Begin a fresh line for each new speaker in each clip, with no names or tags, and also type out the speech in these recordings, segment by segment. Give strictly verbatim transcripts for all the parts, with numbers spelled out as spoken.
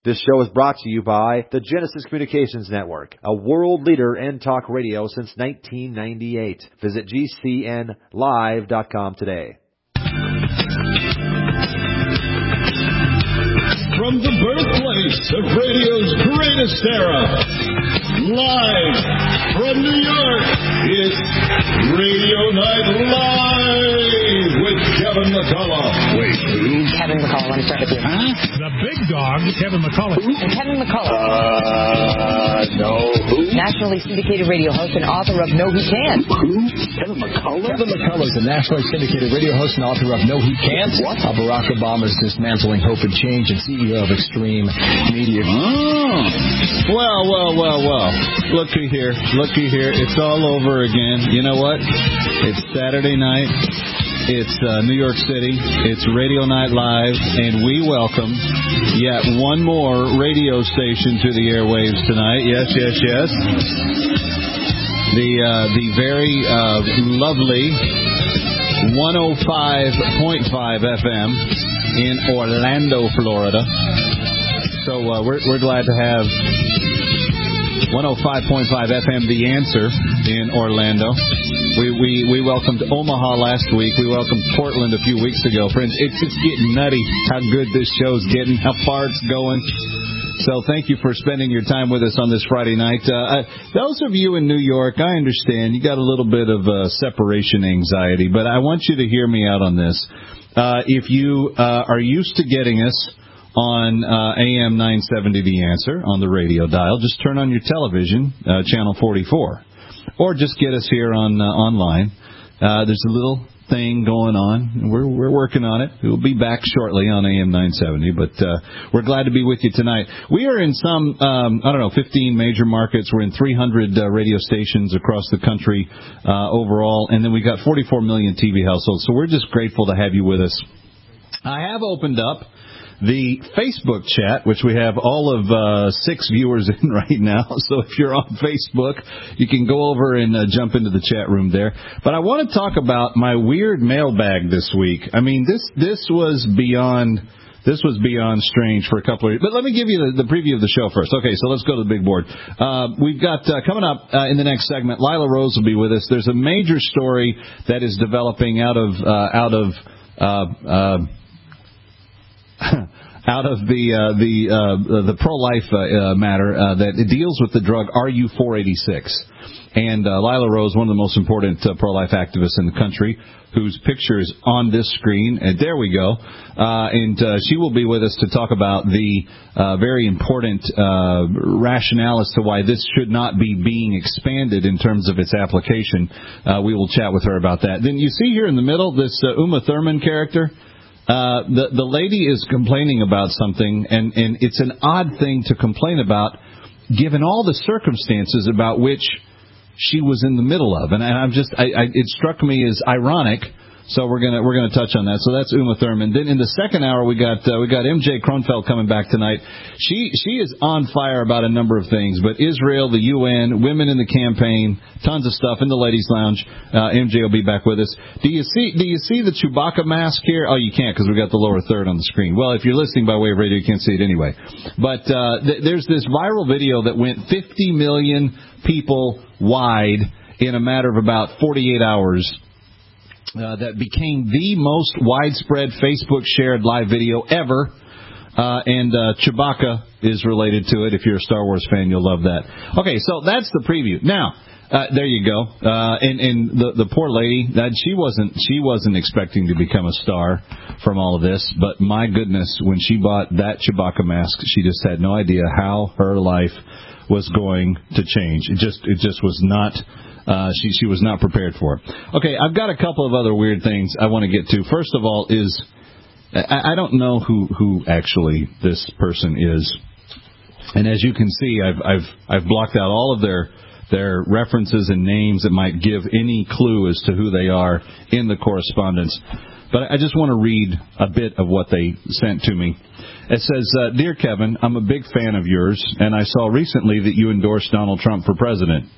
This show is brought to you by the Genesis Communications Network, a world leader in talk radio since nineteen ninety-eight. Visit G C N live dot com today.
From the birthplace of radio's greatest era, live from New York, it's Radio Night Live with Kevin McCullough. Wait, who?
Kevin McCullough, let me start with you.
Huh?
The big dog, Kevin McCullough.
And Kevin McCullough.
Uh, no, who?
Nationally syndicated radio host and author of No He Can't.
Who? Kevin McCullough?
Kevin McCullough is a nationally syndicated radio host and author of No He Can't.
What?
How Barack Obama's dismantling hope and change and C E O of Extreme Media.
Oh. Well, well, well, well. Looky here. Looky here. It's all over again. You know what? It's Saturday night. It's uh, New York City. It's Radio Night Live, and we welcome yet one more radio station to the airwaves tonight. Yes, yes, yes. The uh, the very uh, lovely one oh five point five F M in Orlando, Florida. So uh, we're we're glad to have one oh five point five F M, The Answer, in Orlando. We, we we welcomed Omaha last week. We welcomed Portland a few weeks ago. Friends, it's just getting nutty how good this show's getting, how far it's going. So thank you for spending your time with us on this Friday night. Uh, those of you in New York, I understand you got a little bit of uh, separation anxiety, but I want you to hear me out on this. Uh, if you uh, are used to getting us on uh, A M nine seventy, The Answer, on the radio dial, just turn on your television, uh, channel forty-four. Or just get us here on uh, online. Uh, there's a little thing going on. We're we're working on it. We'll be back shortly on A M nine seventy, but uh, we're glad to be with you tonight. We are in some, um, I don't know, fifteen major markets. We're in three hundred uh, radio stations across the country uh, overall, and then we've got forty-four million T V households. So we're just grateful to have you with us. I have opened up the Facebook chat, which we have all of uh, six viewers in right now. So if you're on Facebook, you can go over and uh, jump into the chat room there. But I want to talk about my weird mailbag this week. I mean, this this was beyond this was beyond strange for a couple of years. But let me give you the, the preview of the show first. Okay, so let's go to the big board. Uh, we've got uh, coming up uh, in the next segment, Lila Rose will be with us. There's a major story that is developing out of uh, out of. Uh, uh, out of the uh, the uh, the pro-life uh, uh, matter uh, that it deals with the drug R U four eighty-six. And uh, Lila Rose, one of the most important uh, pro-life activists in the country, whose picture is on this screen. And there we go. Uh, and uh, she will be with us to talk about the uh, very important uh, rationale as to why this should not be being expanded in terms of its application. Uh, we will chat with her about that. Then you see here in the middle this uh, Uma Thurman character. Uh, the the lady is complaining about something, and, and it's an odd thing to complain about, given all the circumstances about which she was in the middle of. And, and I'm just, I, I, it struck me as ironic. So we're gonna we're gonna touch on that. So that's Uma Thurman. Then in the second hour we got uh, we got M J Kronfeld coming back tonight. She she is on fire about a number of things, but Israel, the U N, women in the campaign, tons of stuff in the ladies' lounge. Uh, M J will be back with us. Do you see do you see the Chewbacca mask here? Oh, you can't because we got the lower third on the screen. Well, if you're listening by way of radio, you can't see it anyway. But uh, th- there's this viral video that went fifty million people wide in a matter of about forty-eight hours. Uh, that became the most widespread Facebook-shared live video ever, uh, and uh, Chewbacca is related to it. If you're a Star Wars fan, you'll love that. Okay, so that's the preview. Now, uh, there you go. Uh, and and the, the poor lady, that she wasn't she wasn't expecting to become a star from all of this, but my goodness, when she bought that Chewbacca mask, she just had no idea how her life was going to change. It just it just was not. Uh, she she was not prepared for it. Okay, I've got a couple of other weird things I want to get to. First of all is, I, I don't know who, who actually this person is. And as you can see, I've I've I've blocked out all of their their references and names that might give any clue as to who they are in the correspondence. But I just want to read a bit of what they sent to me. It says, uh, Dear Kevin, I'm a big fan of yours, and I saw recently that you endorsed Donald Trump for president.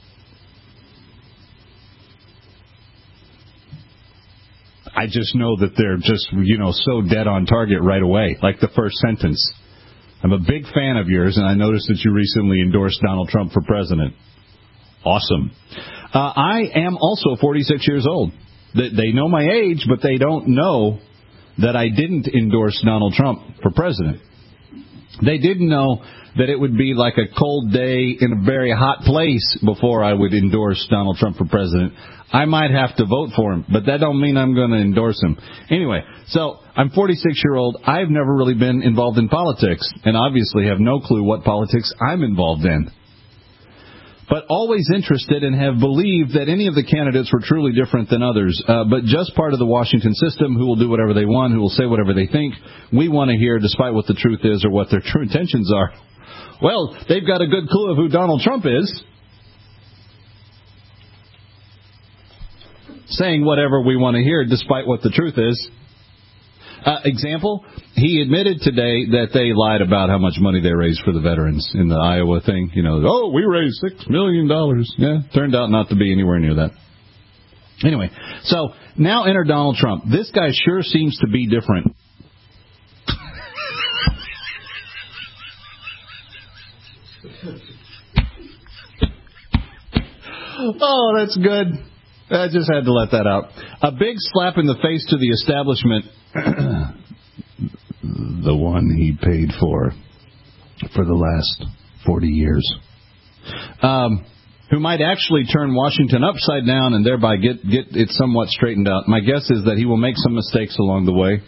I just know that they're just, you know, so dead on target right away, like the first sentence. I'm a big fan of yours, and I noticed that you recently endorsed Donald Trump for president. Awesome. Uh, I am also forty-six years old. They, they know my age, but they don't know that I didn't endorse Donald Trump for president. They didn't know that it would be like a cold day in a very hot place before I would endorse Donald Trump for president. I might have to vote for him, but that don't mean I'm going to endorse him. Anyway, so I'm forty-six-year-old. I've never really been involved in politics, and obviously have no clue what politics I'm involved in. But always interested and have believed that any of the candidates were truly different than others, uh, but just part of the Washington system who will do whatever they want, who will say whatever they think. We want to hear despite what the truth is or what their true intentions are. Well, they've got a good clue of who Donald Trump is. Saying whatever we want to hear despite what the truth is. Uh, example, he admitted today that they lied about how much money they raised for the veterans in the Iowa thing. You know, oh, we raised six million dollars. Yeah, turned out not to be anywhere near that. Anyway, so now enter Donald Trump. This guy sure seems to be different. Oh, that's good. I just had to let that out. A big slap in the face to the establishment. The one he paid for for the last forty years. Um, who might actually turn Washington upside down and thereby get, get it somewhat straightened out. My guess is that he will make some mistakes along the way.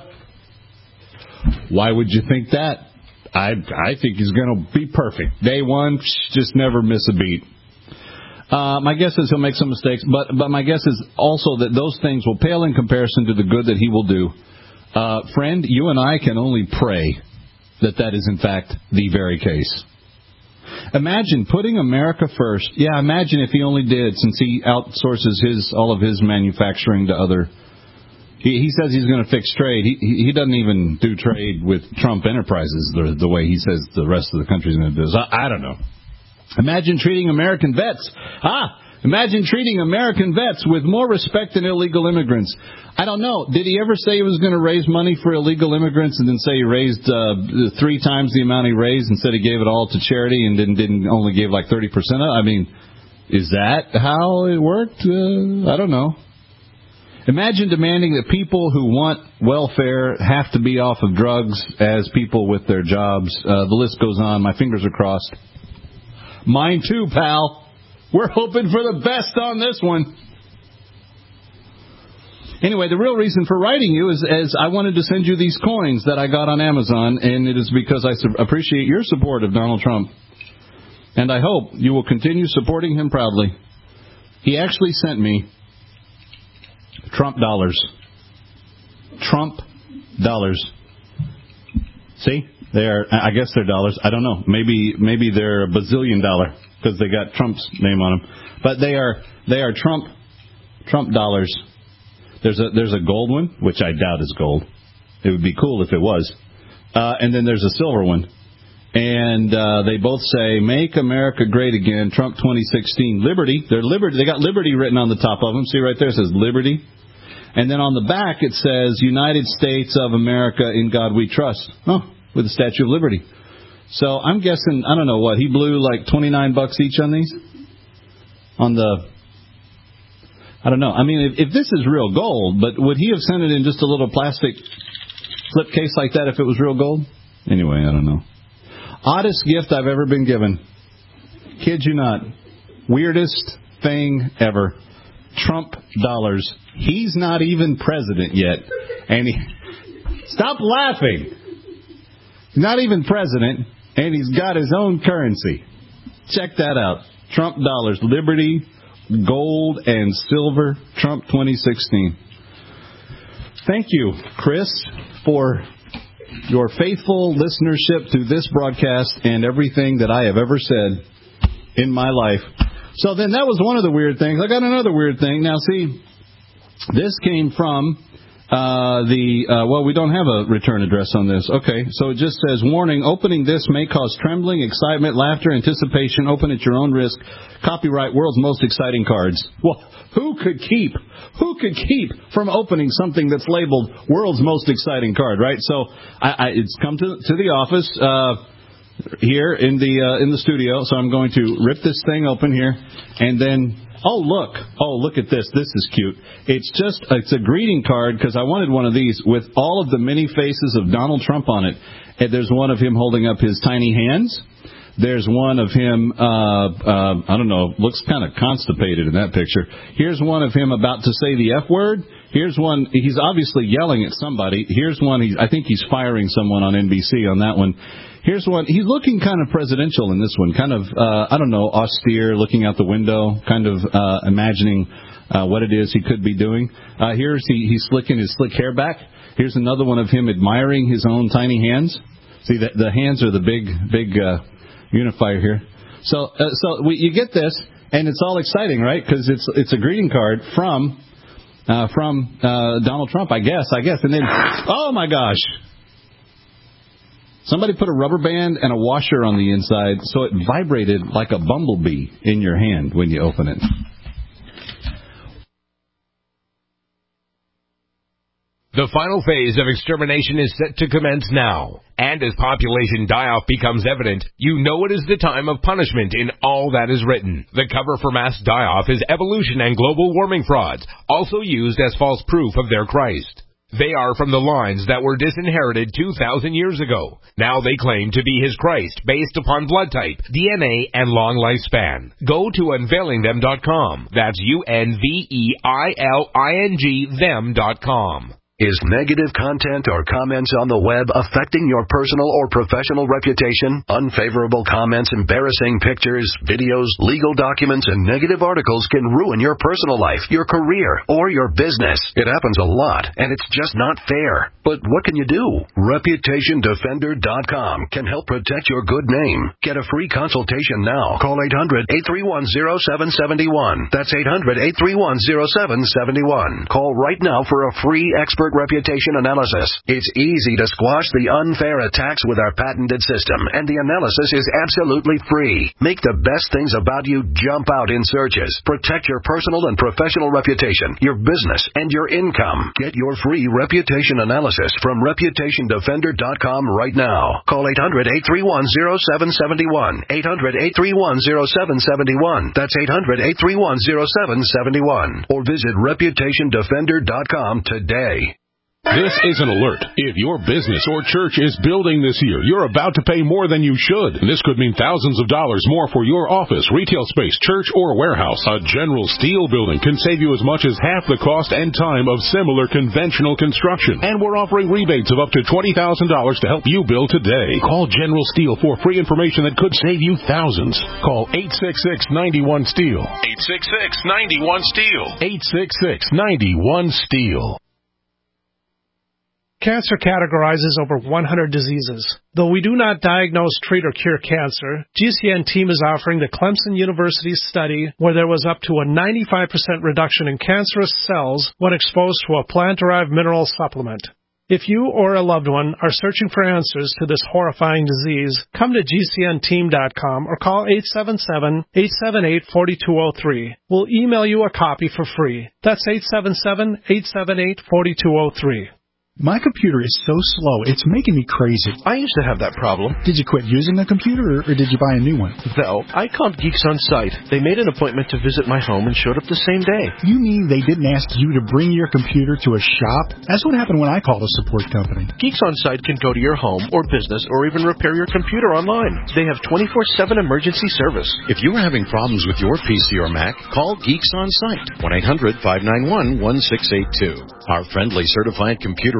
Why would you think that? I I think he's going to be perfect. Day one, just never miss a beat. Uh, my guess is he'll make some mistakes, but but my guess is also that those things will pale in comparison to the good that he will do. Uh, friend, you and I can only pray that that is in fact the very case. Imagine putting America first. Yeah, imagine if he only did, since he outsources his all of his manufacturing to other. He, he says he's going to fix trade. He he doesn't even do trade with Trump Enterprises the, the way he says the rest of the country's going to do. So I, I don't know. Imagine treating American vets. Ah, imagine treating American vets with more respect than illegal immigrants. I don't know. Did he ever say he was going to raise money for illegal immigrants and then say he raised uh, three times the amount he raised and said he gave it all to charity and didn't, didn't only give like thirty percent of it? I mean, is that how it worked? Uh, I don't know. Imagine demanding that people who want welfare have to be off of drugs as people with their jobs. Uh, the list goes on. My fingers are crossed. Mine too, pal. We're hoping for the best on this one. Anyway, the real reason for writing you is, is I wanted to send you these coins that I got on Amazon, and it is because I su- appreciate your support of Donald Trump. And I hope you will continue supporting him proudly. He actually sent me Trump dollars. Trump dollars. See? They are, I guess they're dollars. I don't know. Maybe maybe they're a bazillion dollar because they got Trump's name on them. But they are they are Trump Trump dollars. There's a there's a gold one, which I doubt is gold. It would be cool if it was. Uh, and then there's a silver one. And uh, they both say, "Make America Great Again, Trump twenty sixteen, Liberty." They're Liberty. They got Liberty written on the top of them. See right there, it says Liberty. And then on the back it says, "United States of America, in God we trust." Oh. With the Statue of Liberty. So I'm guessing, I don't know what, he blew like twenty-nine bucks each on these? On the, I don't know. I mean, if, if this is real gold, but would he have sent it in just a little plastic flip case like that if it was real gold? Anyway, I don't know. Oddest gift I've ever been given. Kid you not. Weirdest thing ever. Trump dollars. He's not even president yet. And he, stop laughing. Not even president, and he's got his own currency. Check that out. Trump dollars, Liberty, gold, and silver, Trump twenty sixteen. Thank you, Chris, for your faithful listenership to this broadcast and everything that I have ever said in my life. So then that was one of the weird things. I got another weird thing. Now, see, this came from Uh, the, uh, well, we don't have a return address on this. Okay, so it just says, warning, opening this may cause trembling, excitement, laughter, anticipation. Open at your own risk. Copyright World's Most Exciting Cards. Well, who could keep, who could keep from opening something that's labeled World's Most Exciting Card, right? So I, I, it's come to, to the office, uh, here in the, uh, in the studio. So I'm going to rip this thing open here and then... Oh, look. Oh, look at this. This is cute. It's just, it's a greeting card, because I wanted one of these with all of the many faces of Donald Trump on it. And there's one of him holding up his tiny hands. There's one of him, uh, uh, I don't know, looks kind of constipated in that picture. Here's one of him about to say the F word. Here's one, he's obviously yelling at somebody. Here's one, he's, I think he's firing someone on N B C on that one. Here's one, he's looking kind of presidential in this one, kind of, uh, I don't know, austere, looking out the window, kind of uh, imagining uh, what it is he could be doing. Uh, here's he, he's slicking his slick hair back. Here's another one of him admiring his own tiny hands. See, the, the hands are the big, big uh, unifier here. So, uh, so we, you get this, and it's all exciting, right? Because it's it's a greeting card from uh, from uh, Donald Trump, I guess, I guess. And then, oh my gosh. Somebody put a rubber band and a washer on the inside so it vibrated like a bumblebee in your hand when you open it.
The final phase of extermination is set to commence now. And as population die-off becomes evident, you know it is the time of punishment in all that is written. The cover for mass die-off is evolution and global warming frauds, also used as false proof of their Christ. They are from the lines that were disinherited two thousand years ago. Now they claim to be his Christ based upon blood type, D N A, and long lifespan. Go to unveiling them dot com. That's U N V E I L I N G them dot com.
Is negative content or comments on the web affecting your personal or professional reputation? Unfavorable comments, embarrassing pictures, videos, legal documents, and negative articles can ruin your personal life, your career, or your business. It happens a lot, and it's just not fair. But what can you do? reputation defender dot com can help protect your good name. Get a free consultation now. Call eight hundred, eight three one, zero seven seven one. That's eight hundred, eight three one, zero seven seven one. Call right now for a free expert reputation analysis. It's easy to squash the unfair attacks with our patented system, and the analysis is absolutely free. Make the best things about you jump out in searches. Protect your personal and professional reputation, your business, and your income. Get your free reputation analysis from reputation defender dot com right now. Call eight hundred, eight three one, zero seven seven one. eight hundred, eight three one, zero seven seven one. That's eight hundred, eight three one, zero seven seven one. Or visit reputation defender dot com today.
This is an alert. If your business or church is building this year, you're about to pay more than you should. This could mean thousands of dollars more for your office, retail space, church, or warehouse. A General Steel building can save you as much as half the cost and time of similar conventional construction. And we're offering rebates of up to twenty thousand dollars to help you build today. Call General Steel for free information that could save you thousands. Call eight six six, nine one, STEEL. eight six six, nine one, STEEL. eight six six, nine one, STEEL.
Cancer categorizes over one hundred diseases. Though we do not diagnose, treat, or cure cancer, G C N team is offering the Clemson University study where there was up to a ninety-five percent reduction in cancerous cells when exposed to a plant-derived mineral supplement. If you or a loved one are searching for answers to this horrifying disease, come to G C N team dot com or call eight seven seven, eight seven eight, four two zero three. We'll email you a copy for free. That's eight seven seven, eight seven eight, four two zero three.
My computer is so slow, it's making me crazy.
I used to have that problem.
Did you quit using the computer, or, or did you buy a new one?
No, I called Geeks On Site. They made an appointment to visit my home and showed up the same day.
You mean they didn't ask you to bring your computer to a shop? That's what happened when I called a support company.
Geeks On Site can go to your home or business or even repair your computer online. They have twenty-four seven emergency service.
If you are having problems with your P C or Mac, call Geeks On Site, one eight hundred, five nine one, one six eight two. Our friendly certified computer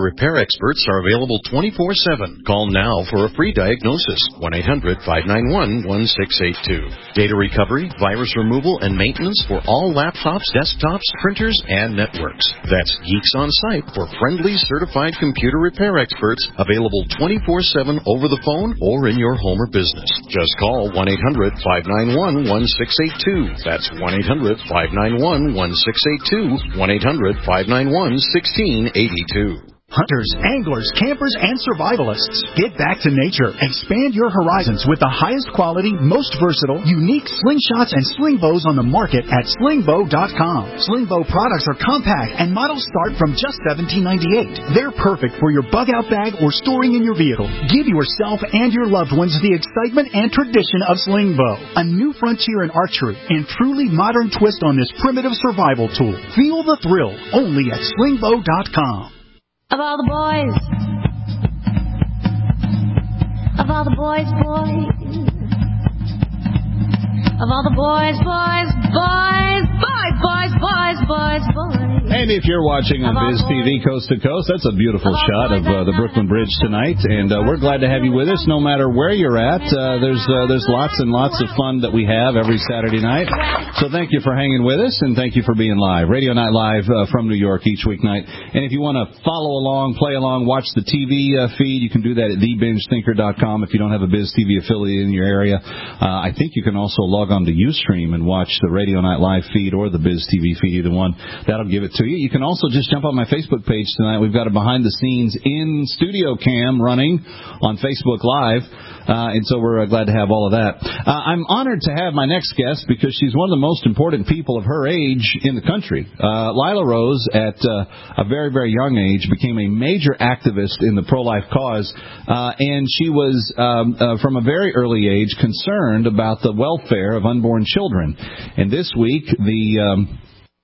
repair experts are available twenty-four seven. Call now for a free diagnosis. one eight hundred five nine one one six eight two. Data recovery, virus removal, and maintenance for all laptops, desktops, printers, and networks. That's Geeks On Site for friendly, certified computer repair experts available twenty-four seven over the phone or in your home or business. Just call one eight hundred five nine one one six eight two. That's one eight hundred five nine one one six eight two. one eight hundred five nine one one six eight two.
Hunters, anglers, campers, and survivalists. Get back to nature. Expand your horizons with the highest quality, most versatile, unique slingshots and sling bows on the market at sling bow dot com. Sling bow products are compact and models start from just seventeen ninety-eight. They're perfect for your bug-out bag or storing in your vehicle. Give yourself and your loved ones the excitement and tradition of sling bow, a new frontier in archery and truly modern twist on this primitive survival tool. Feel the thrill only at sling bow dot com.
Of all the boys, of all the boys, boys, of all the boys, boys, boys, boys, boys, boys, boys, boys.
And if you're watching on Biz T V Coast to Coast, that's a beautiful shot of uh, the Brooklyn Bridge tonight, and uh, we're glad to have you with us no matter where you're at. Uh, there's uh, there's lots and lots of fun that we have every Saturday night. So thank you for hanging with us, and thank you for being live. Radio Night Live uh, from New York each weeknight. And if you want to follow along, play along, watch the T V uh, feed, you can do that at the binge thinker dot com if you don't have a Biz T V affiliate in your area. Uh, I think you can also log on to Ustream and watch the Radio Night Live feed or the Biz T V feed, either one. That'll give it to you. You can also just jump on my Facebook page tonight. We've got a behind-the-scenes in-studio cam running on Facebook Live. Uh, and so we're uh, glad to have all of that. Uh, I'm honored to have my next guest because she's one of the most important people of her age in the country. Uh, Lila Rose, at uh, a very, very young age, became a major activist in the pro-life cause, uh, and she was, um, uh, from a very early age, concerned about the welfare of unborn children. And this week, the... Um,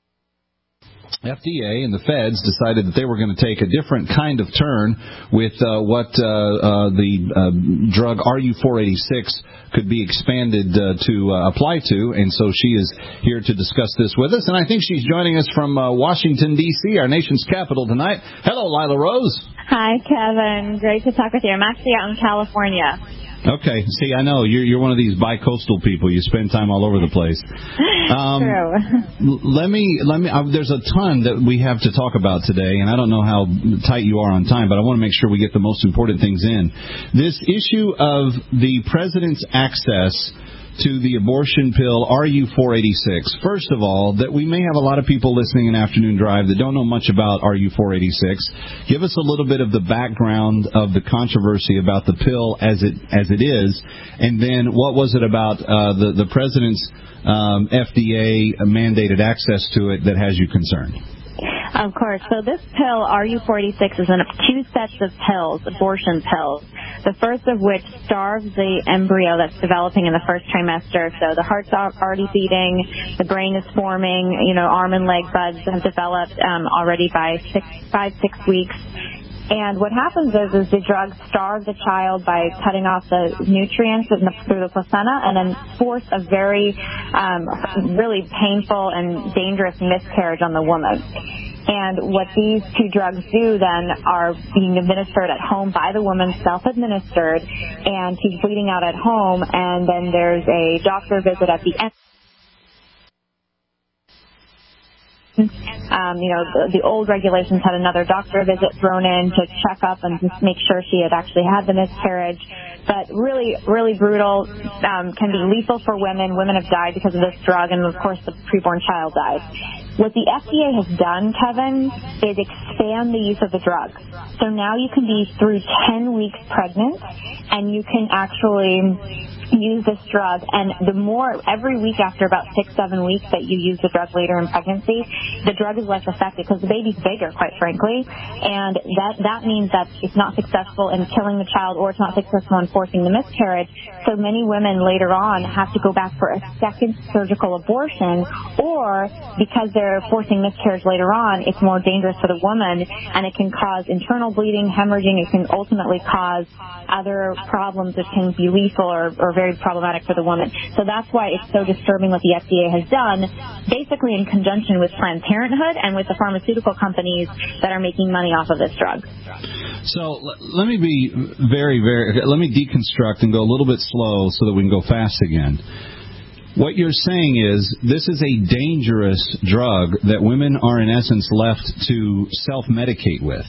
F D A and the feds decided that they were going to take a different kind of turn with uh, what uh, uh, the uh, drug R U four eighty-six could be expanded uh, to uh, apply to, and so she is here to discuss this with us. And I think she's joining us from uh, Washington, D C, our nation's capital tonight. Hello, Lila Rose.
Hi, Kevin. Great to talk with you. I'm actually out in California.
Okay. See, I know you're you're one of these bi-coastal people. You spend time all over the place. Um,
True.
Let me let me. Uh, there's a ton that we have to talk about today, and I don't know how tight you are on time, but I want to make sure we get the most important things in. This issue of the president's access to the abortion pill R U four eighty-six. First of all, that we may have a lot of people listening in Afternoon Drive that don't know much about R U four eighty-six. Give us a little bit of the background of the controversy about the pill as it as it is, and then what was it about uh, the the president's um, F D A mandated access to it that has you concerned?
Of course. So this pill, R U four eighty-six, is in two sets of pills, abortion pills. The first of which starves the embryo that's developing in the first trimester. So the heart's already beating, the brain is forming, you know, arm and leg buds have developed um, already by six, five, six weeks. And what happens is, is the drugs starve the child by cutting off the nutrients in the, through the placenta, and then force a very, um, really painful and dangerous miscarriage on the woman. And what these two drugs do then are being administered at home by the woman, self-administered, and she's bleeding out at home, and then there's a doctor visit at the end. Um, you know, the, the old regulations had another doctor visit thrown in to check up and just make sure she had actually had the miscarriage. But really, really brutal, um, can be lethal for women. Women have died because of this drug, and of course the preborn child dies. What the F D A has done, Kevin, is expand the use of the drug. So now you can be through ten weeks pregnant, and you can actually use this drug, and the more, every week after about six, seven weeks that you use the drug later in pregnancy, the drug is less effective because the baby's bigger, quite frankly, and that that means that it's not successful in killing the child, or it's not successful in forcing the miscarriage. So many women later on have to go back for a second surgical abortion, or because they're forcing miscarriage later on, it's more dangerous for the woman, and it can cause internal bleeding, hemorrhaging. It can ultimately cause other problems that can be lethal or, or very very problematic for the woman. So that's why it's so disturbing what the F D A has done, basically in conjunction with Planned Parenthood and with the pharmaceutical companies that are making money off of this drug.
So let me be very, very, let me deconstruct and go a little bit slow so that we can go fast again. What you're saying is this is a dangerous drug that women are in essence left to self-medicate with.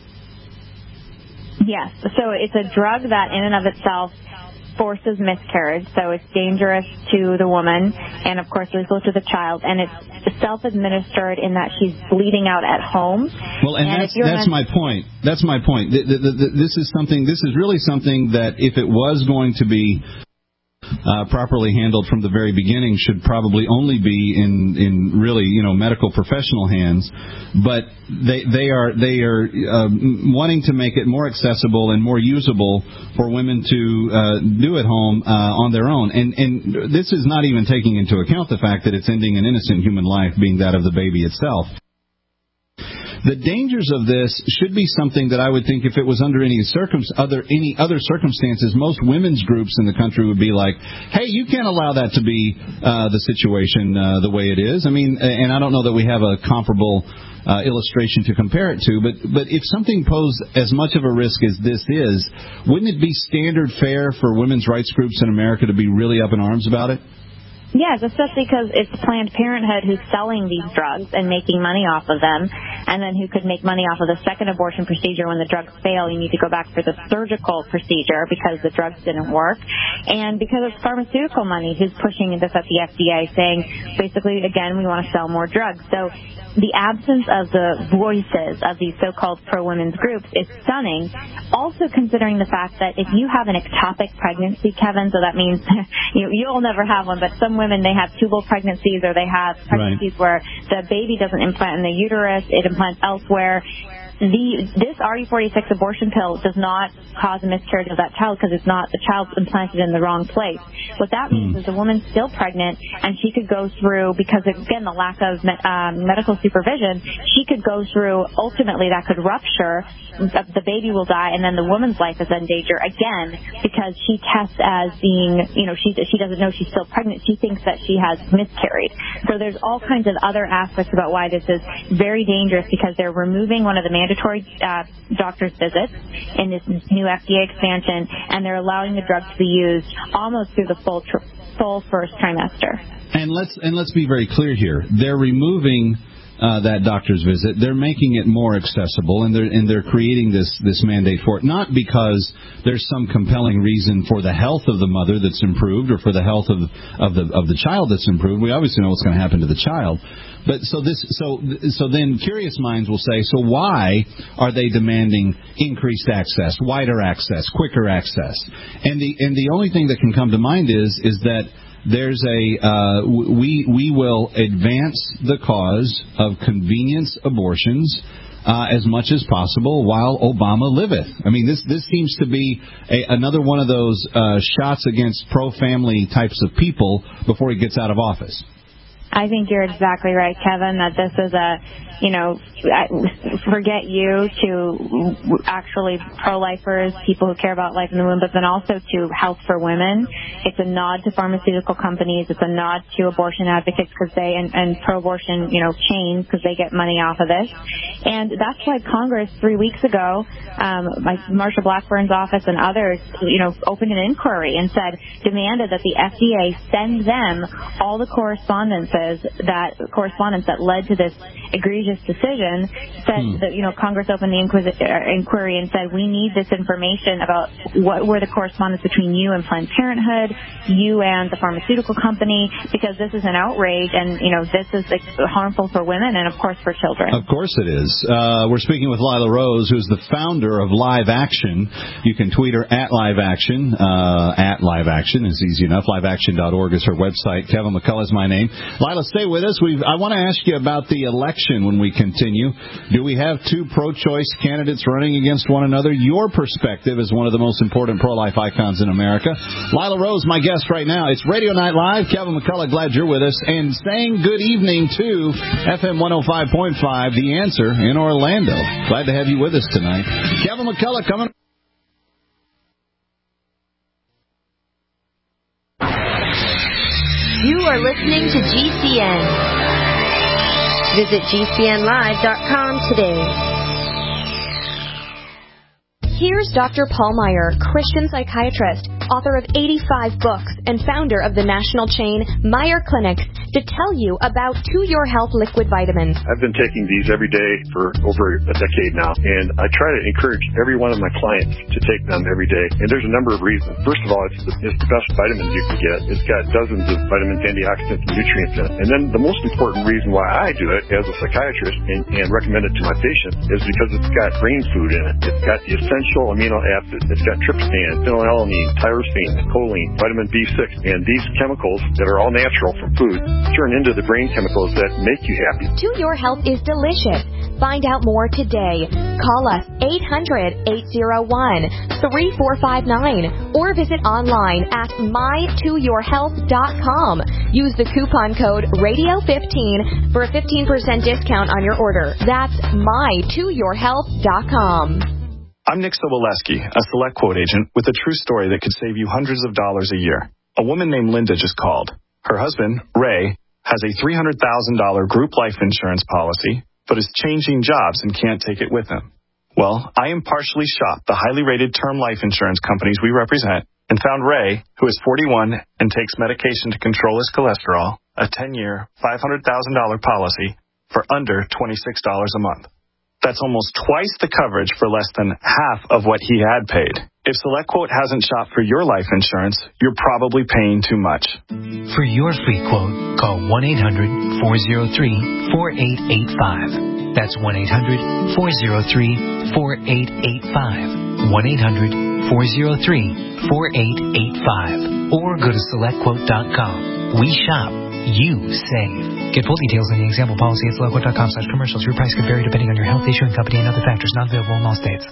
Yes. So it's a drug that in and of itself forces miscarriage, so it's dangerous to the woman and, of course, lethal to the child. And it's self-administered in that she's bleeding out at home.
Well, and, and that's, that's my point. That's my point. The, the, the, this is something, this is really something that if it was going to be Uh, properly handled from the very beginning, should probably only be in, in really, you know, medical professional hands. But they they are they are uh, wanting to make it more accessible and more usable for women to uh, do at home uh, on their own. And and this is not even taking into account the fact that it's ending an innocent human life, being that of the baby itself. The dangers of this should be something that I would think if it was under any circum- other any other circumstances, most women's groups in the country would be like, hey, you can't allow that to be uh, the situation uh, the way it is. I mean, and I don't know that we have a comparable uh, illustration to compare it to, but, but if something posed as much of a risk as this is, wouldn't it be standard fare for women's rights groups in America to be really up in arms about it?
Yes, especially because it's Planned Parenthood who's selling these drugs and making money off of them, and then who could make money off of the second abortion procedure when the drugs fail. You need to go back for the surgical procedure because the drugs didn't work, and because it's pharmaceutical money who's pushing this at the F D A, saying basically, again, we want to sell more drugs. So the absence of the voices of these so-called pro-women's groups is stunning, also considering the fact that if you have an ectopic pregnancy, Kevin, so that means you, you'll never have one, but some women, they have tubal pregnancies or they have pregnancies right. where the baby doesn't implant in the uterus, it implants elsewhere. The, this R E forty-six abortion pill does not cause a miscarriage of that child because it's not, the child's implanted in the wrong place. What that means mm. is the woman's still pregnant and she could go through, because again, the lack of me, um, medical supervision, she could go through, ultimately that could rupture, the baby will die, and then the woman's life is in danger again because she tests as being, you know, she, she doesn't know she's still pregnant. She thinks that she has miscarried. So there's all kinds of other aspects about why this is very dangerous, because they're removing one of the mandatory Uh, doctor's visits in this new F D A expansion, and they're allowing the drug to be used almost through the full tr- full first trimester.
And let's and let's be very clear here. They're removing uh, that doctor's visit. They're making it more accessible, and they're and they're creating this this mandate for it, not because there's some compelling reason for the health of the mother that's improved or for the health of of the of the child that's improved. We obviously know what's going to happen to the child. But so this, so so then, curious minds will say, so why are they demanding increased access, wider access, quicker access? And the and the only thing that can come to mind is is that there's a uh, we we will advance the cause of convenience abortions Uh, as much as possible while Obama liveth. I mean, this this seems to be a, another one of those uh, shots against pro-family types of people before he gets out of office.
I think you're exactly right, Kevin, that this is a, you know, forget you to actually pro-lifers, people who care about life in the womb, but then also to health for women. It's a nod to pharmaceutical companies. It's a nod to abortion advocates because they, and, and pro-abortion, you know, chains because they get money off of this. And that's why Congress three weeks ago, um, like Marsha Blackburn's office and others, you know, opened an inquiry and said, demanded that the F D A send them all the correspondences that, correspondence that led to this egregious decision. Said hmm. that, you know, Congress opened the inquisi- uh, inquiry and said, we need this information about what were the correspondence between you and Planned Parenthood, you and the pharmaceutical company, because this is an outrage and, you know, this is like, harmful for women and, of course, for children.
Of course it is. Uh, we're speaking with Lila Rose, who's the founder of Live Action. You can tweet her at Live Action. Uh, at Live Action is easy enough. live action dot org is her website. Kevin McCullough is my name. Lila, stay with us. We've, I want to ask you about the election when we continue. Do we have two pro-choice candidates running against one another? Your perspective is one of the most important pro-life icons in America. Lila Rose, my guest right now. It's Radio Night Live. Kevin McCullough, glad you're with us. And saying good evening to F M one oh five point five, The Answer in Orlando. Glad to have you with us tonight. Kevin McCullough coming
are listening to G C N. Visit G C N live dot com today. Here's Doctor Paul Meyer, Christian psychiatrist, author of eighty-five books, and founder of the national chain Meyer Clinics, to tell you about To Your Health liquid vitamins.
I've been taking these every day for over a decade now, and I try to encourage every one of my clients to take them every day. And there's a number of reasons. First of all, it's the, it's the best vitamins you can get. It's got dozens of vitamins, antioxidants, and nutrients in it. And then the most important reason why I do it as a psychiatrist and, and recommend it to my patients is because it's got brain food in it. It's got the essential amino acids. It's got tryptophan, phenylalanine, tyrosine, choline, vitamin B six, and these chemicals that are all natural from food turn into the brain chemicals that make you happy.
To Your Health is delicious. Find out more today. Call us eight hundred, eight oh one, three four five nine or visit online at my to your health dot com. Use the coupon code radio fifteen for a fifteen percent discount on your order. That's my to your health dot com.
I'm Nick Soboleski, a Select Quote agent with a true story that could save you hundreds of dollars a year. A woman named Linda just called. Her husband, Ray, has a three hundred thousand dollars group life insurance policy, but is changing jobs and can't take it with him. Well, I impartially shopped the highly rated term life insurance companies we represent and found Ray, who is forty-one and takes medication to control his cholesterol, a ten-year, five hundred thousand dollars policy for under twenty-six dollars a month. That's almost twice the coverage for less than half of what he had paid. If SelectQuote hasn't shopped for your life insurance, you're probably paying too much.
For your free quote, call one eight hundred, four oh three, four eight eight five. That's one eight hundred, four oh three, four eight eight five. one eight hundred, four oh three, four eight eight five. Or go to select quote dot com. We shop. You save. Get full details in the example policy at select quote dot com slash commercials. Your price can vary depending on your health, issuing company, and other factors. Not available in all states.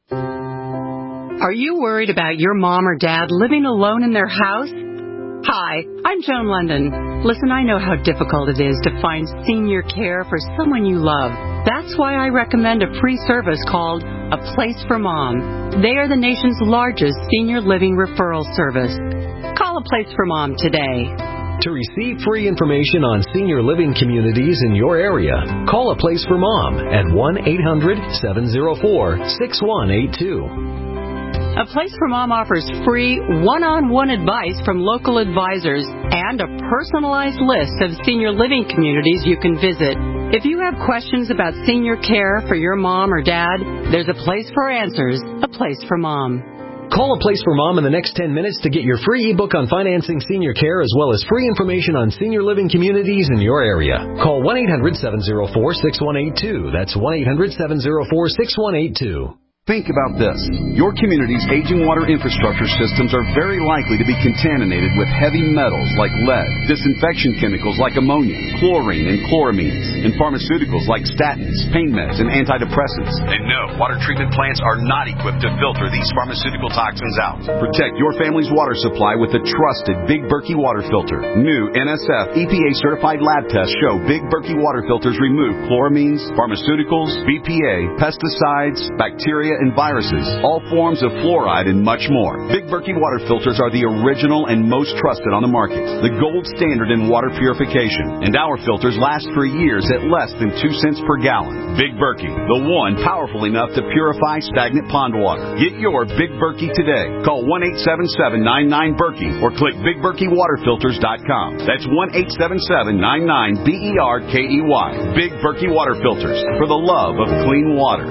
Are you worried about your mom or dad living alone in their house? Hi, I'm Joan London. Listen, I know how difficult it is to find senior care for someone you love. That's why I recommend a free service called A Place for Mom. They are the nation's largest senior living referral service. Call A Place for Mom today.
To receive free information on senior living communities in your area, call A Place for Mom at one eight hundred, seven oh four, six one eight two.
A Place for Mom offers free one-on-one advice from local advisors and a personalized list of senior living communities you can visit. If you have questions about senior care for your mom or dad, there's a place for answers, A Place for Mom.
Call A Place for Mom in the next ten minutes to get your free ebook on financing senior care as well as free information on senior living communities in your area. Call one eight hundred, seven oh four, six one eight two. That's one eight hundred, seven oh four, six one eight two.
Think about this. Your community's aging water infrastructure systems are very likely to be contaminated with heavy metals like lead, disinfection chemicals like ammonia, chlorine and chloramines, and pharmaceuticals like statins, pain meds, and antidepressants. And no, water treatment plants are not equipped to filter these pharmaceutical toxins out. Protect your family's water supply with the trusted Big Berkey water filter. New N S F E P A certified lab tests show Big Berkey water filters remove chloramines, pharmaceuticals, B P A, pesticides, bacteria, and viruses, all forms of fluoride, and much more. Big Berkey water filters are the original and most trusted on the market, the gold standard in water purification, and our filters last for years at less than two cents per gallon. Big Berkey, the one powerful enough to purify stagnant pond water. Get your Big Berkey today. Call one eight seven seven, nine nine, Berkey or click big berkey water filters dot com. That's one eight seven seven, nine nine, B E R K E Y. Big Berkey water filters, for the love of clean water.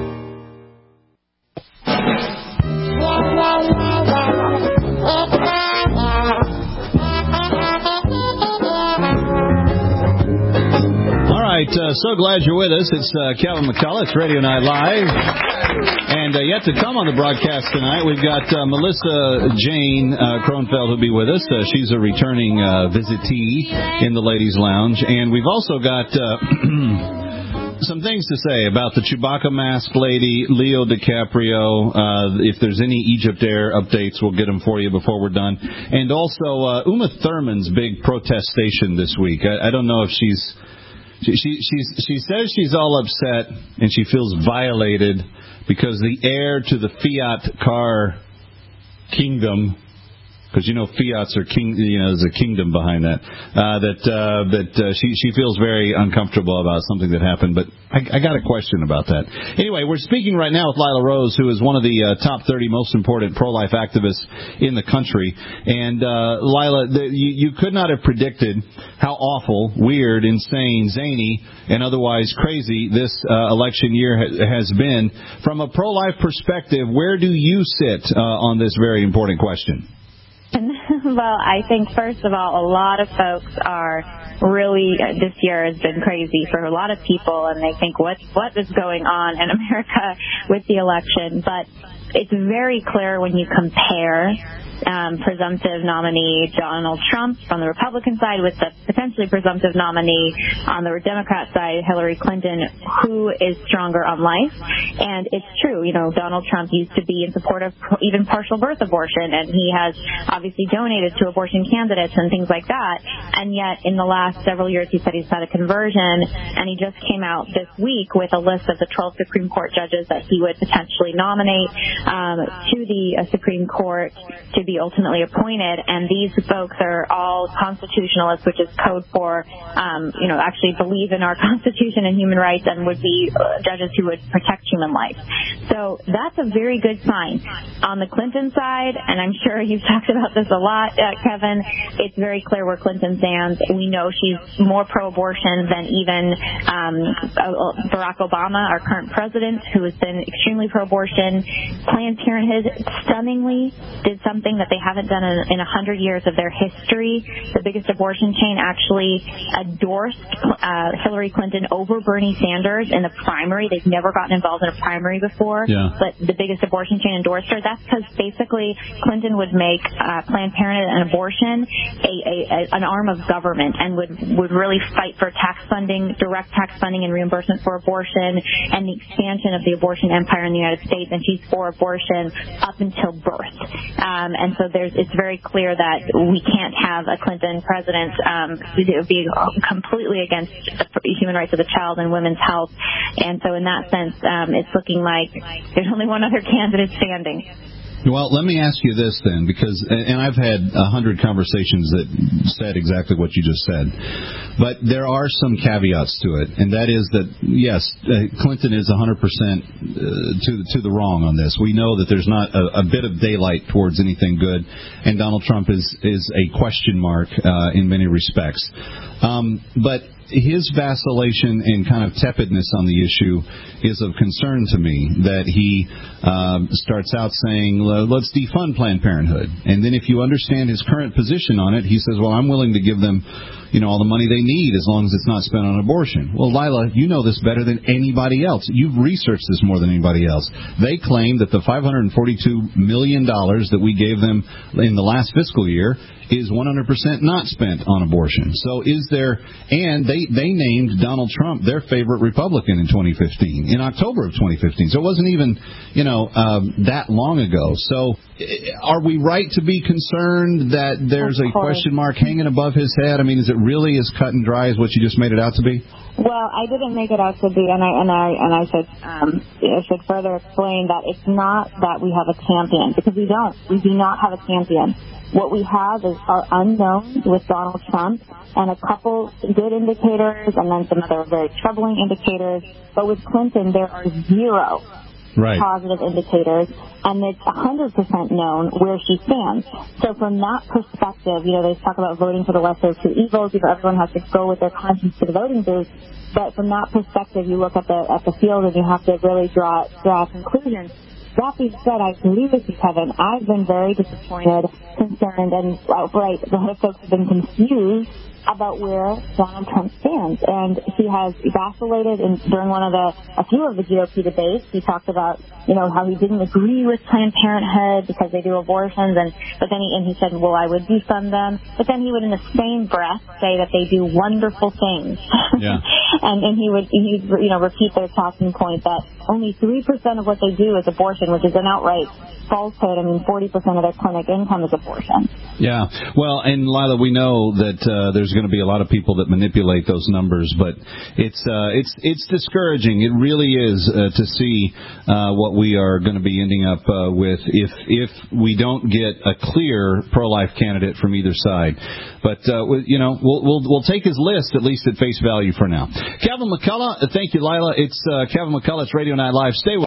All right, uh, so glad you're with us. It's uh, Kevin McCullough. It's Radio Night Live. And uh, yet to come on the broadcast tonight, we've got uh, Melissa Jane uh, Kronfeld who'll be with us. Uh, she's a returning uh, visitee in the Ladies' Lounge. And we've also got... Uh, some things to say about the Chewbacca mask lady, Leo DiCaprio. Uh, if there's any Egypt Air updates, we'll get them for you before we're done. And also uh, Uma Thurman's big protest station this week. I, I don't know if she's she, she she's she says she's all upset and she feels violated because the heir to the Fiat car kingdom because you know fiats are king. You know, there's a kingdom behind that. Uh, that uh, that uh, she she feels very uncomfortable about something that happened. But I, I got a question about that. Anyway, we're speaking right now with Lila Rose, who is one of the uh, top thirty most important pro-life activists in the country. And uh, Lila, the, you, you could not have predicted how awful, weird, insane, zany, and otherwise crazy this uh, election year ha- has been. From a pro-life perspective, where do you sit uh, on this very important question?
Well, I think, first of all, a lot of folks are really, uh, this year has been crazy for a lot of people, and they think, what, what is going on in America with the election? But it's very clear when you compare um, presumptive nominee Donald Trump from the Republican side with the potentially presumptive nominee on the Democrat side, Hillary Clinton, who is stronger on life. And it's true, you know, Donald Trump used to be in support of even partial birth abortion, and he has obviously donated to abortion candidates and things like that. And yet, in the last several years, he said he's had a conversion, and he just came out this week with a list of the twelve Supreme Court judges that he would potentially nominate um, to the uh, Supreme Court to be ultimately appointed. And these folks are all constitutionalists, which is code for, um, you know, actually believe in our Constitution and human rights and would be uh, judges who would protect human life. So that's a very good sign. On the Clinton side, and I'm sure you've talked about this a lot, uh, Kevin, it's very clear where Clinton stands. We know she's more pro-abortion than even um, Barack Obama, our current president, who has been extremely pro-abortion. Planned Parenthood stunningly did something that they haven't done in a hundred years of their history. The biggest abortion chain actually endorsed uh, Hillary Clinton over Bernie Sanders in the primary. They've never gotten involved in a primary before,
yeah.
but the biggest abortion chain endorsed her. That's because basically Clinton would make uh, Planned Parenthood and abortion a, a, a an arm of government and would would really fight for tax funding, direct tax funding and reimbursement for abortion and the expansion of the abortion empire in the United States. And she's for abortion up until birth. Um, and so there's it's very clear that we can't have a Clinton president um, be completely against the human rights of the child and women's health. And so in that sense, um, it's looking like there's only one other candidate standing.
Well, let me ask you this then, because, and I've had a hundred conversations that said exactly what you just said, but there are some caveats to it, and that is that, yes, uh, Clinton is one hundred percent uh, to, to the wrong on this. We know that there's not a, a bit of daylight towards anything good, and Donald Trump is, is a question mark uh, in many respects. Um, but his vacillation and kind of tepidness on the issue is of concern to me, that he um, starts out saying, let's defund Planned Parenthood. And then if you understand his current position on it, he says, well, I'm willing to give them, you know, all the money they need as long as it's not spent on abortion. Well, Lila, you know this better than anybody else. You've researched this more than anybody else. They claim that the five hundred forty-two million dollars that we gave them in the last fiscal year is one hundred percent not spent on abortion. So is there, and they, they named Donald Trump their favorite Republican in twenty fifteen, in October of twenty fifteen. So it wasn't even, you know, um, that long ago. So are we right to be concerned that there's a question mark hanging above his head? I mean, is it really as cut and dry as what you just made it out to be?
Well, I didn't make it out to be, and I and I and I should um, I should further explain that it's not that we have a champion, because we don't. We do not have a champion. What we have is our unknowns with Donald Trump and a couple good indicators and then some other very troubling indicators. But with Clinton, there are zero right. positive indicators, and it's one hundred percent known where she stands. So from that perspective, you know, they talk about voting for the lesser of two evils. You know, everyone has to go with their conscience to the voting booth. But from that perspective, you look at the at the field and you have to really draw draw a conclusion. That being said, I agree with you, Kevin. I've been very disappointed, concerned, and outright, a lot of folks have been confused about where Donald Trump stands. And he has vacillated in, during one of the, a few of the G O P debates. He talked about, you know, how he didn't agree with Planned Parenthood because they do abortions, and but then he, and he said, well, I would defund them. But then he would, in the same breath, say that they do wonderful things. Yeah. and, and he would, he, you know, repeat their talking point that only three percent of what they do is abortion, which is an outright falsehood. I mean, forty percent of their clinic income is abortion.
Yeah. Well, and Lila, we know that uh, there's going to be a lot of people that manipulate those numbers, but it's uh, it's it's discouraging. It really is uh, to see uh, what we are going to be ending up uh, with if if we don't get a clear pro-life candidate from either side. But uh, you know, we'll we'll we'll take his list at least at face value for now. Kevin McCullough, thank you, Lila. It's uh, Kevin McCullough. It's Radio Night Live. Stay with.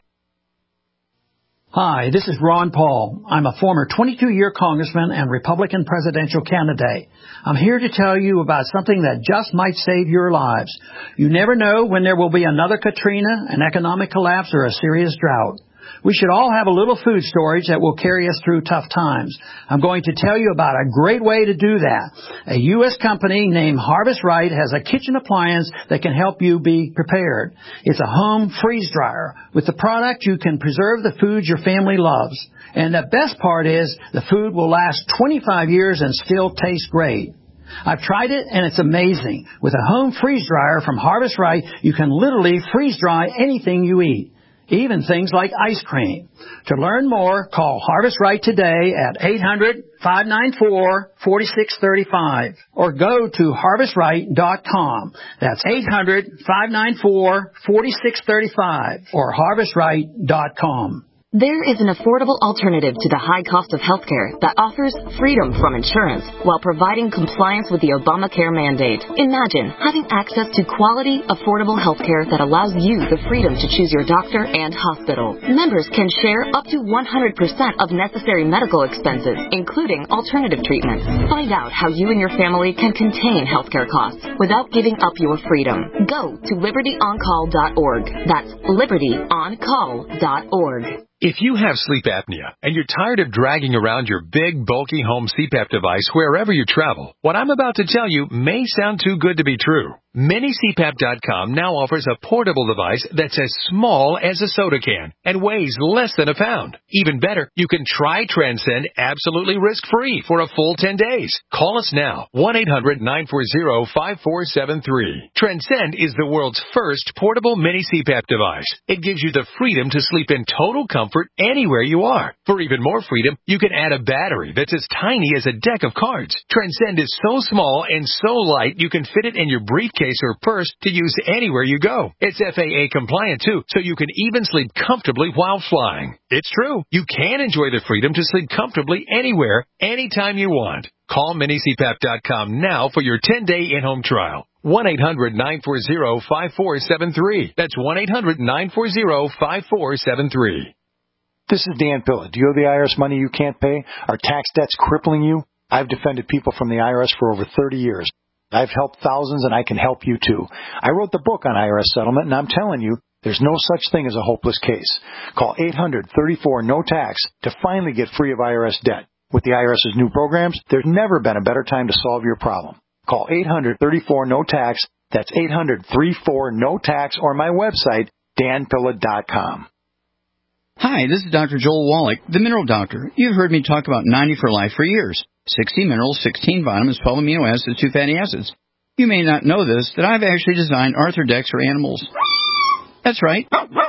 Hi, this is Ron Paul. I'm a former twenty-two-year congressman and Republican presidential candidate. I'm here to tell you about something that just might save your lives. You never know when there will be another Katrina, an economic collapse, or a serious drought. We should all have a little food storage that will carry us through tough times. I'm going to tell you about a great way to do that. A U S company named Harvest Right has a kitchen appliance that can help you be prepared. It's a home freeze dryer. With the product, you can preserve the food your family loves. And the best part is the food will last twenty-five years and still taste great. I've tried it, and it's amazing. With a home freeze dryer from Harvest Right, you can literally freeze dry anything you eat, even things like ice cream. To learn more, call Harvest Right today at eight hundred, five nine four, four six three five or go to harvest right dot com. That's eight hundred, five nine four, four six three five or harvest right dot com.
There is an affordable alternative to the high cost of healthcare that offers freedom from insurance while providing compliance with the Obamacare mandate. Imagine having access to quality, affordable healthcare that allows you the freedom to choose your doctor and hospital. Members can share up to one hundred percent of necessary medical expenses, including alternative treatments. Find out how you and your family can contain healthcare costs without giving up your freedom. Go to liberty on call dot org. That's liberty on call dot org.
If you have sleep apnea and you're tired of dragging around your big, bulky home C PAP device wherever you travel, what I'm about to tell you may sound too good to be true. Mini C PAP dot com now offers a portable device that's as small as a soda can and weighs less than a pound. Even better, you can try Transcend absolutely risk-free for a full ten days. Call us now, one eight hundred, nine four zero, five four seven three. Transcend is the world's first portable mini C PAP device. It gives you the freedom to sleep in total comfort anywhere you are. For even more freedom, you can add a battery that's as tiny as a deck of cards. Transcend is so small and so light you can fit it in your briefcase or purse to use anywhere you go. It's F A A compliant too, so you can even sleep comfortably while flying. It's true. You can enjoy the freedom to sleep comfortably anywhere, anytime you want. Call mini C PAP dot com now for your ten-day in-home trial. one eight hundred, nine four zero, five four seven three. That's one eight hundred, nine four zero, five four seven three.
This is Dan Pilla. Do you owe the I R S money you can't pay? Are tax debts crippling you? I've defended people from the I R S for over thirty years. I've helped thousands, and I can help you too. I wrote the book on I R S settlement, and I'm telling you, there's no such thing as a hopeless case. Call eight hundred, thirty-four, no tax to finally get free of I R S debt. With the I R S's new programs, there's never been a better time to solve your problem. Call eight hundred, thirty-four, no tax. That's eight hundred, thirty-four, no tax, or my website, dan pilla dot com.
Hi, this is Doctor Joel Wallach, the Mineral Doctor. You've heard me talk about ninety for Life for years. sixty minerals, sixteen vitamins, twelve amino acids, two fatty acids. You may not know this, that I've actually designed Arthrodex for animals. That's right.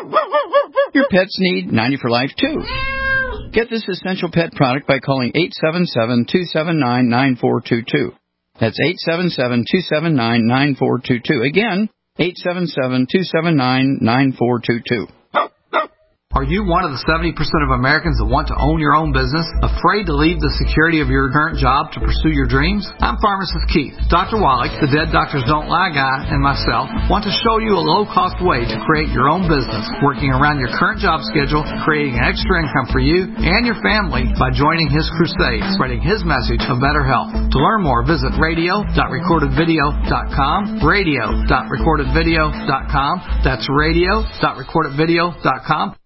Your pets need ninety for Life, too. Get this essential pet product by calling eight seven seven, two seven nine, nine four two two. That's eight seven seven, two seven nine, nine four two two. Again, eight seven seven, two seven nine, nine four two two.
Are you one of the seventy percent of Americans that want to own your own business, afraid to leave the security of your current job to pursue your dreams? I'm Pharmacist Keith. Doctor Wallach, the Dead Doctors Don't Lie guy, and myself want to show you a low-cost way to create your own business, working around your current job schedule, creating an extra income for you and your family by joining his crusade, spreading his message of better health. To learn more, visit radio dot recorded video dot com, radio dot recorded video dot com. That's radio dot recorded video dot com.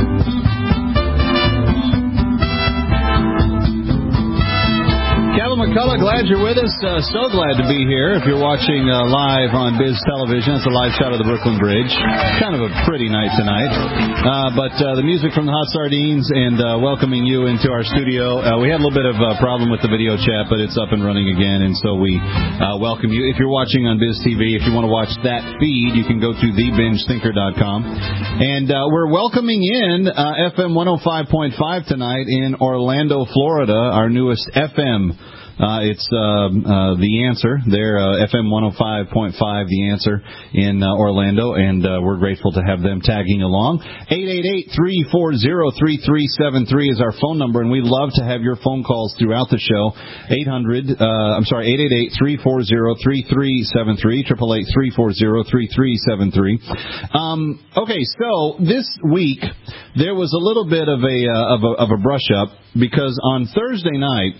Kevin McCullough, glad you're with us. Uh, so glad to be here. If you're watching uh, live on Biz Television, it's a live shot of the Brooklyn Bridge. Kind of a pretty night tonight. Uh, but uh, the music from the Hot Sardines and uh, welcoming you into our studio. Uh, we had a little bit of a problem with the video chat, but it's up and running again, and so we uh, welcome you. If you're watching on Biz T V, if you want to watch that feed, you can go to the binge thinker dot com. And uh, we're welcoming in uh, F M one oh five point five tonight in Orlando, Florida, our newest F M. Uh, it's uh, uh, The Answer. They're uh, F M one oh five point five, The Answer in uh, Orlando, and uh, we're grateful to have them tagging along. eight eight eight, three four zero, three three seven three is our phone number, and we love to have your phone calls throughout the show. eight hundred, uh, I'm sorry, eight eight eight, three four zero, three three seven three, eight eight eight, three four zero, three three seven three. Um, okay, so this week there was a little bit of a, uh, of a, of a brush up, because on Thursday night,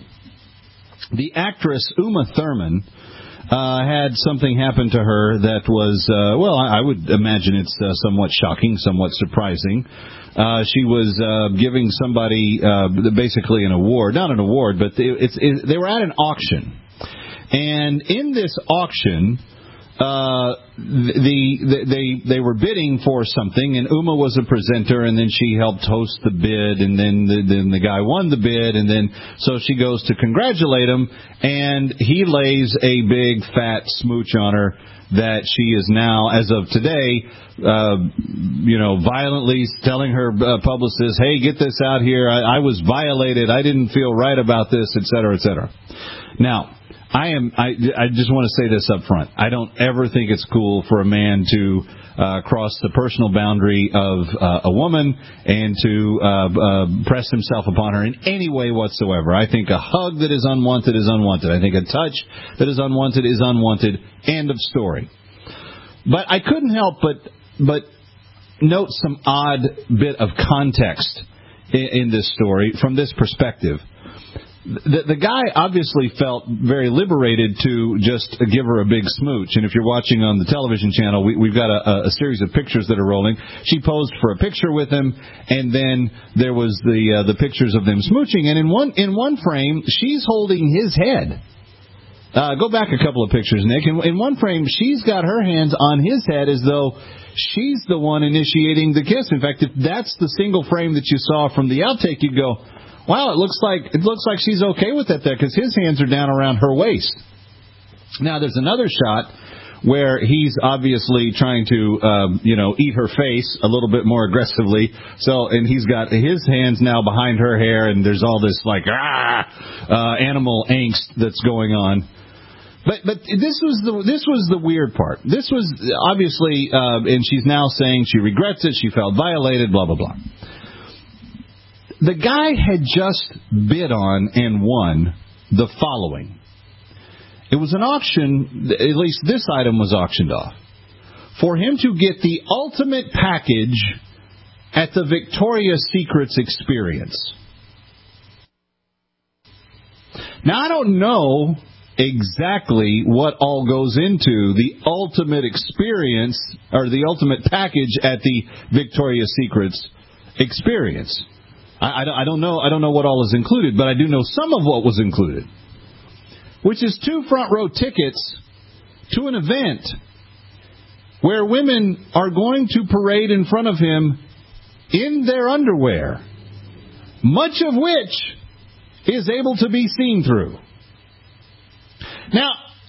the actress Uma Thurman uh, had something happen to her that was, uh, well, I would imagine it's uh, somewhat shocking, somewhat surprising. Uh, she was uh, giving somebody uh, basically an award, not an award, but it, it's, it, they were at an auction. And in this auction, Uh, the, the they they were bidding for something, and Uma was a presenter, and then she helped host the bid, and then the, then the guy won the bid, and then so she goes to congratulate him, and he lays a big fat smooch on her that she is now, as of today, uh, you know, violently telling her uh, publicist, "Hey, get this out here! I, I was violated. I didn't feel right about this, et cetera, et cetera." Now, I am. I, I just want to say this up front. I don't ever think it's cool for a man to uh, cross the personal boundary of uh, a woman and to uh, uh, press himself upon her in any way whatsoever. I think a hug that is unwanted is unwanted. I think a touch that is unwanted is unwanted. End of story. But I couldn't help but but note some odd bit of context in, in this story from this perspective. The, the guy obviously felt very liberated to just give her a big smooch. And if you're watching on the television channel, we, we've got a, a series of pictures that are rolling. She posed for a picture with him, and then there was the uh, the pictures of them smooching. And in one in one frame, she's holding his head. Uh, go back a couple of pictures, Nick. In, in one frame, she's got her hands on his head as though she's the one initiating the kiss. In fact, if that's the single frame that you saw from the outtake, you'd go, wow, it looks like it looks like she's okay with that there, because his hands are down around her waist. Now, there's another shot where he's obviously trying to, um, you know, eat her face a little bit more aggressively. So, and he's got his hands now behind her hair, and there's all this like ah uh, animal angst that's going on. But but this was the this was the weird part. This was obviously, uh, and she's now saying she regrets it. She felt violated. Blah blah blah. The guy had just bid on and won the following. It was an auction, at least this item was auctioned off, for him to get the ultimate package at the Victoria's Secret's experience. Now, I don't know exactly what all goes into the ultimate experience, or the ultimate package at the Victoria's Secret's experience. I, I don't know. I don't know what all is included, but I do know some of what was included, which is two front row tickets to an event where women are going to parade in front of him in their underwear, much of which is able to be seen through. Now,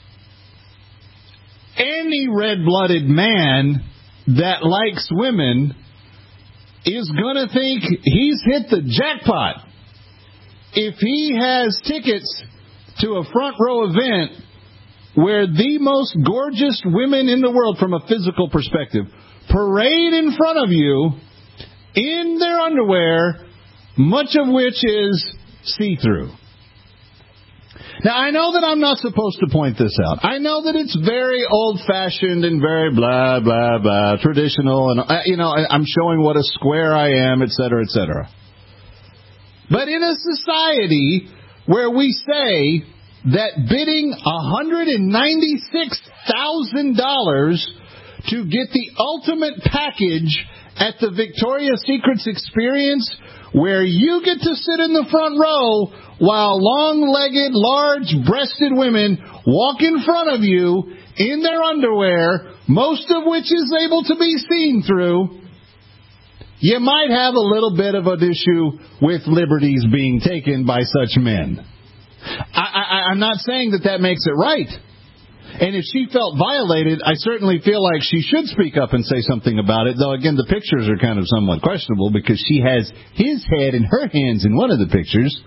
any red-blooded man that likes women is going to think he's hit the jackpot if he has tickets to a front row event where the most gorgeous women in the world, from a physical perspective, parade in front of you in their underwear, much of which is see-through. Now, I know that I'm not supposed to point this out. I know that it's very old-fashioned and very blah, blah, blah, traditional, and, you know, I'm showing what a square I am, et cetera, et cetera. But in a society where we say that bidding one hundred ninety-six thousand dollars to get the ultimate package at the Victoria's Secret's experience where you get to sit in the front row while long-legged, large-breasted women walk in front of you in their underwear, most of which is able to be seen through, you might have a little bit of an issue with liberties being taken by such men. I, I, I'm not saying that that makes it right. And if she felt violated, I certainly feel like she should speak up and say something about it, though, again, the pictures are kind of somewhat questionable because she has his head and her hands in one of the pictures.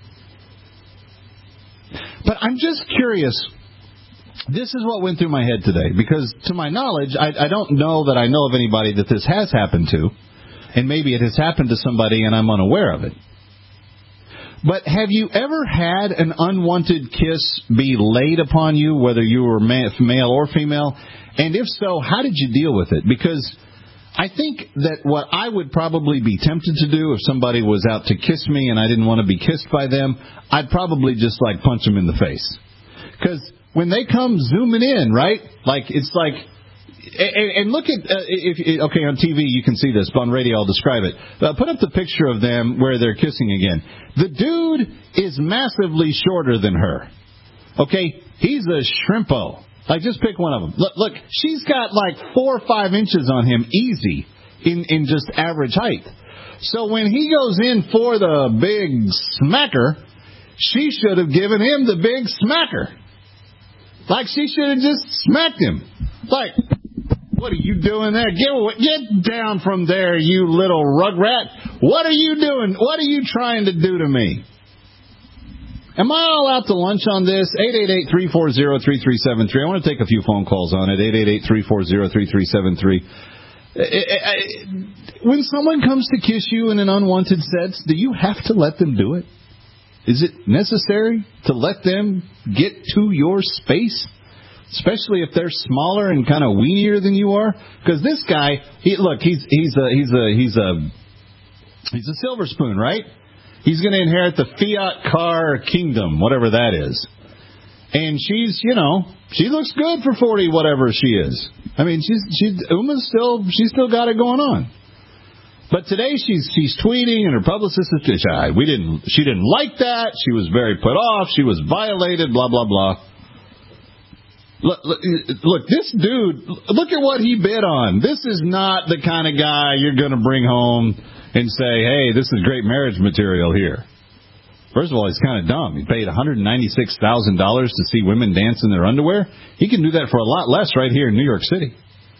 But I'm just curious. This is what went through my head today, because to my knowledge, I, I don't know that I know of anybody that this has happened to, and maybe it has happened to somebody and I'm unaware of it. But have you ever had an unwanted kiss be laid upon you, whether you were male or female? And if so, how did you deal with it? Because I think that what I would probably be tempted to do if somebody was out to kiss me and I didn't want to be kissed by them, I'd probably just like punch them in the face. Because when they come zooming in, right, like it's like... And, and look at, uh, if, okay, on T V you can see this, but on radio I'll describe it. Uh, put up the picture of them where they're kissing again. The dude is massively shorter than her. Okay, he's a shrimpo. Like, just pick one of them. Look, look, she's got like four or five inches on him, easy, in, in just average height. So when he goes in for the big smacker, she should have given him the big smacker. Like, she should have just smacked him. Like... What are you doing there? Get, get down from there, you little rugrat. What are you doing? What are you trying to do to me? Am I all out to lunch on this? eight eight eight, three four zero, three three seven three. I want to take a few phone calls on it. eight eight eight, three four zero, three three seven three. When someone comes to kiss you in an unwanted sense, do you have to let them do it? Is it necessary to let them get to your space? Especially if they're smaller and kind of weenier than you are, because this guy, he, look, he's he's a he's a he's a he's a silver spoon, right? He's going to inherit the Fiat car kingdom, whatever that is. And she's, you know, she looks good for forty, whatever she is. I mean, she's she's Uma's still she's still got it going on. But today she's she's tweeting, and her publicist is just, we didn't she didn't like that. She was very put off. She was violated. Blah blah blah. Look, look, look, this dude, look at what he bid on. This is not the kind of guy you're going to bring home and say, hey, this is great marriage material here. First of all, he's kind of dumb. He paid one hundred ninety-six thousand dollars to see women dance in their underwear. He can do that for a lot less right here in New York City.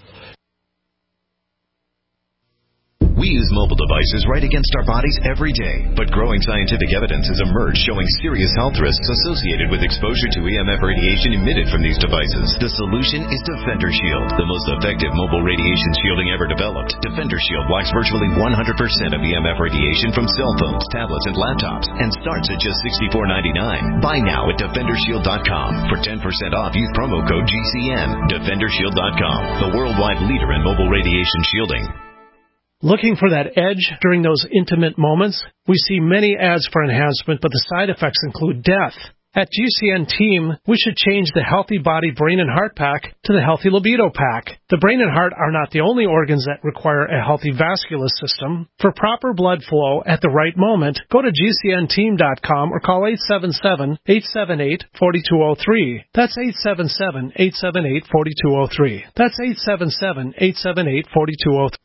We use mobile devices right against our bodies every day, but growing scientific evidence has emerged showing serious health risks associated with exposure to E M F radiation emitted from these devices. The solution is Defender Shield, the most effective mobile radiation shielding ever developed. Defender Shield blocks virtually one hundred percent of E M F radiation from cell phones, tablets, and laptops, and starts at just sixty-four ninety-nine. Buy now at defender shield dot com. For ten percent off, use promo code G C N. defender shield dot com, the worldwide leader in mobile radiation shielding.
Looking for that edge during those intimate moments? We see many ads for enhancement, but the side effects include death. At G C N Team, we should change the Healthy Body Brain and Heart Pack to the Healthy Libido Pack. The brain and heart are not the only organs that require a healthy vascular system. For proper blood flow at the right moment, go to G C N team dot com or call eight seven seven, eight seven eight, four two zero three. That's eight seven seven, eight seven eight, four two zero three. That's eight seven seven, eight seven eight, four two zero three.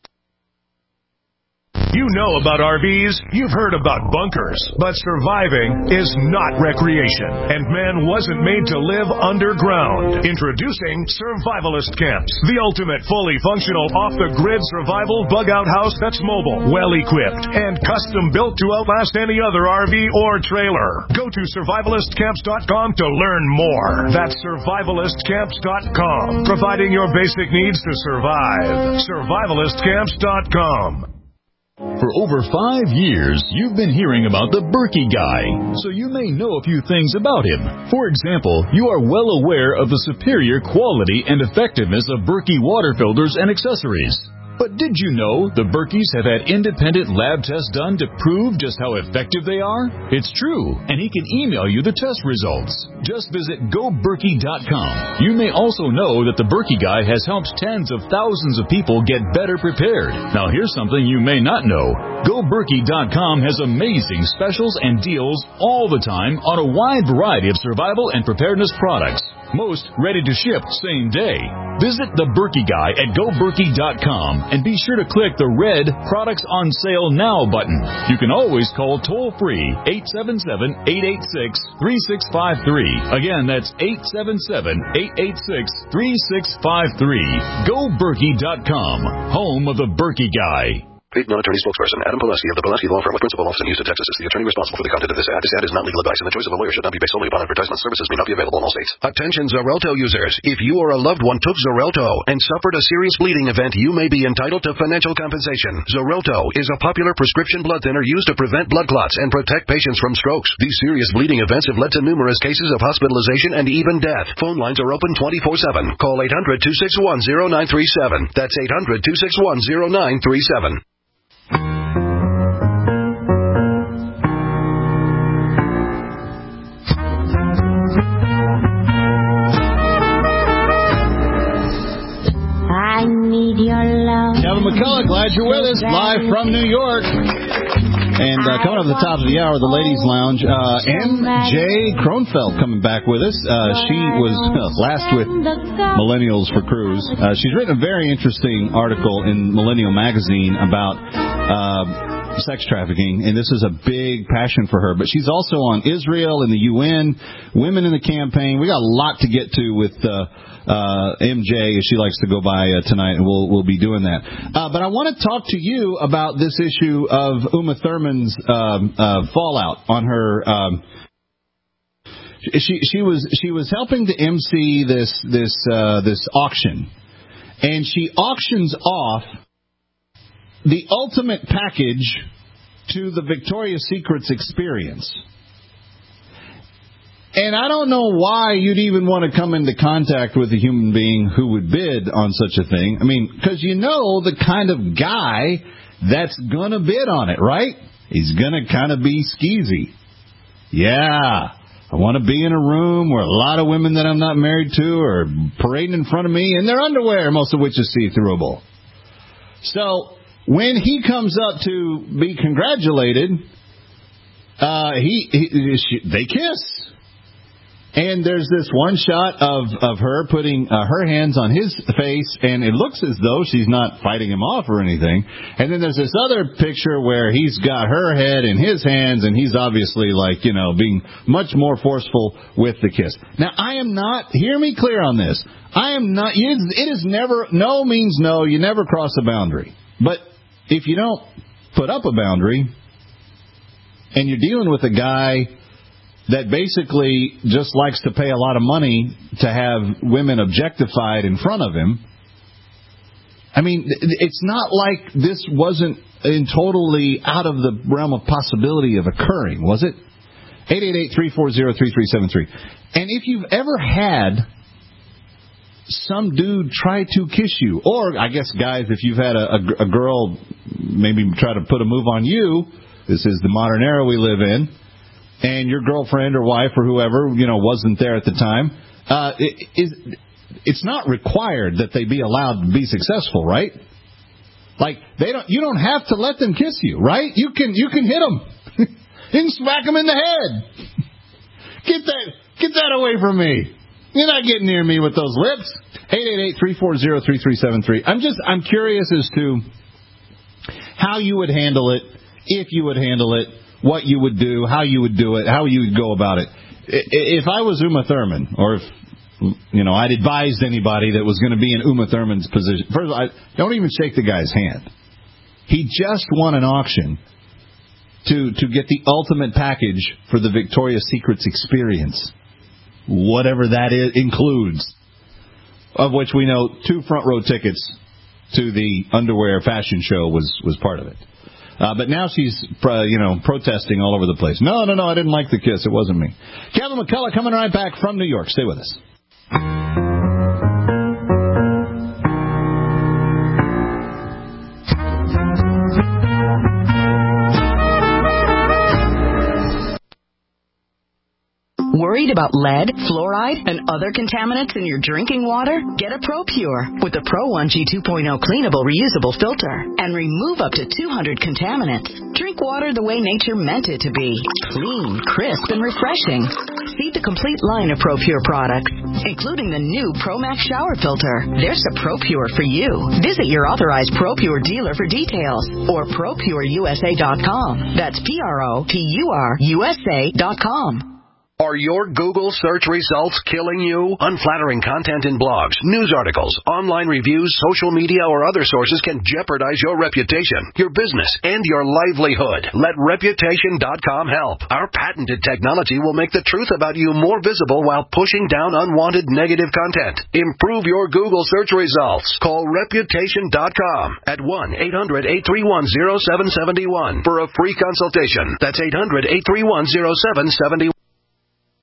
You know about R Vs, you've heard about bunkers, but surviving is not recreation, and man wasn't made to live underground. Introducing Survivalist Camps, the ultimate fully functional off-the-grid survival bug-out house that's mobile, well-equipped, and custom-built to outlast any other R V or trailer. Go to survivalist camps dot com to learn more. That's survivalist camps dot com, providing your basic needs to survive. survivalist camps dot com.
For over five years, you've been hearing about the Berkey guy, so you may know a few things about him. For example, you are well aware of the superior quality and effectiveness of Berkey water filters and accessories. But did you know the Berkeys have had independent lab tests done to prove just how effective they are? It's true, and he can email you the test results. Just visit go berkey dot com. You may also know that the Berkey Guy has helped tens of thousands of people get better prepared. Now here's something you may not know. go berkey dot com has amazing specials and deals all the time on a wide variety of survival and preparedness products. Most ready to ship same day. Visit the Berkey Guy at go berkey dot com and be sure to click the red Products on Sale Now button. You can always call toll-free eight seven seven, eight eight six, three six five three. Again, that's eight seven seven, eight eight six, three six five three. go berkey dot com, home of the Berkey Guy.
Paid non-attorney spokesperson Adam Pileski of the Pileski Law Firm with principal office in Houston, Texas is the attorney responsible for the content of this ad. This ad is not legal advice, and the choice of a lawyer should not be based solely upon advertisement. Services may not be available in all states.
Attention Xarelto users. If you or a loved one took Xarelto and suffered a serious bleeding event, you may be entitled to financial compensation. Xarelto is a popular prescription blood thinner used to prevent blood clots and protect patients from strokes. These serious bleeding events have led to numerous cases of hospitalization and even death. Phone lines are open twenty-four seven. Call eight hundred, two six one, zero nine three seven. That's eight hundred, two six one, zero nine three seven.
I need your love. Kevin McCullough, glad you're with us, live from New York. And uh, coming up at the top of the hour, the Ladies Lounge, uh, M J Kronfeld coming back with us. Uh, she was uh, last with Millennials for Cruise. Uh, she's written a very interesting article in Millennial Magazine about uh, sex trafficking, and this is a big passion for her. But she's also on Israel and the U N, women in the campaign. We got a lot to get to with uh, uh, M J, as she likes to go by uh, tonight, and we'll we'll be doing that. Uh, but I want to talk to you about this issue of Uma Thurman's um, uh, fallout on her. Um, she she was she was helping to emcee this this uh, this auction, and she auctions off the ultimate package to the Victoria's Secret's experience. And I don't know why you'd even want to come into contact with a human being who would bid on such a thing. I mean, because you know the kind of guy that's going to bid on it, right? He's going to kind of be skeezy. Yeah, I want to be in a room where a lot of women that I'm not married to are parading in front of me in their underwear, most of which is see-throughable. So when he comes up to be congratulated, uh, he, he she, they kiss. And there's this one shot of, of her putting uh, her hands on his face, and it looks as though she's not fighting him off or anything. And then there's this other picture where he's got her head in his hands, and he's obviously, like, you know, being much more forceful with the kiss. Now, I am not, hear me clear on this, I am not, it is never, no means no, you never cross a boundary. But if you don't put up a boundary, and you're dealing with a guy that basically just likes to pay a lot of money to have women objectified in front of him, I mean, it's not like this wasn't in totally out of the realm of possibility of occurring, was it? eight eight eight, three four zero, three three seven three. And if you've ever had some dude try to kiss you, or I guess, guys, if you've had a, a, a girl maybe try to put a move on you, this is the modern era we live in, and your girlfriend or wife or whoever, you know, wasn't there at the time, uh, it, it, it's not required that they be allowed to be successful, right? Like, they don't, you don't have to let them kiss you, right? You can, you can hit them. You can smack them in the head. Get that, get that away from me. You're not getting near me with those lips. eight eight eight, three four zero, three three seven three. I'm just, I'm curious as to how you would handle it, if you would handle it, what you would do, how you would do it, how you would go about it. If I was Uma Thurman, or if, you know, I'd advised anybody that was going to be in Uma Thurman's position, first of all, I don't even shake the guy's hand. He just won an auction to, to get the ultimate package for the Victoria's Secret's experience, whatever that is, includes, of which we know two front row tickets to the underwear fashion show was, was part of it. Uh, but now she's, uh, you know, protesting all over the place. No, no, no, I didn't like the kiss. It wasn't me. Kevin McCullough coming right back from New York. Stay with us.
Worried about lead, fluoride, and other contaminants in your drinking water? Get a ProPure with the Pro one G two point oh cleanable reusable filter and remove up to two hundred contaminants. Drink water the way nature meant it to be. Clean, crisp, and refreshing. See the complete line of ProPure products, including the new ProMax shower filter. There's a ProPure for you. Visit your authorized ProPure dealer for details or Pro Pure U S A dot com. That's P R O P U R U S A dot com.
Are your Google search results killing you? Unflattering content in blogs, news articles, online reviews, social media, or other sources can jeopardize your reputation, your business, and your livelihood. Let Reputation dot com help. Our patented technology will make the truth about you more visible while pushing down unwanted negative content. Improve your Google search results. Call Reputation dot com at one eight hundred eight three one oh seven seven one for a free consultation. That's eight hundred eight three one oh seven seven one.